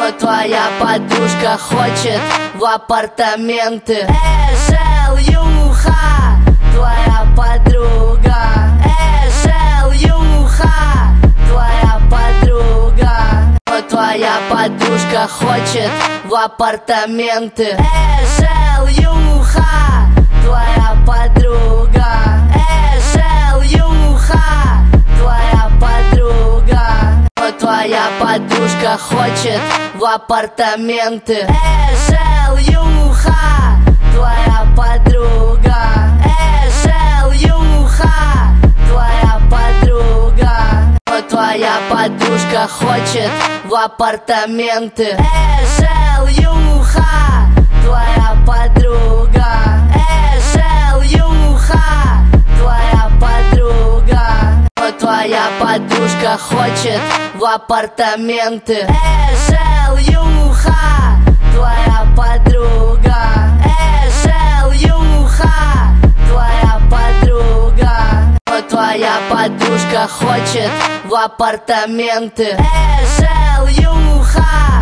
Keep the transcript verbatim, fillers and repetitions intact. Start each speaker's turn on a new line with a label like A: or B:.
A: Твоя подружка хочет в апартаменты. Эй, Шелюха, твоя подруга. Эй, Шелюха, твоя подруга. Твоя подружка хочет в апартаменты. Эй, Шелюха, твоя подруга. Эй, Шелюха, твоя подруга. Твоя подружка хочет в апартаменты. Эй, Шелюха, твоя подруга. Эй, Шелюха, твоя подруга. Твоя подружка хочет в апартаменты. Эй, Шелюха, твоя подруга. Эй, Шелюха, твоя подруга. Твоя подружка хочет в апартаменты. Эй, Шелюха, твоя подруга. Эй, Шелюха, твоя подруга. Твоя подружка хочет в апартаменты. Эй, Шелюха.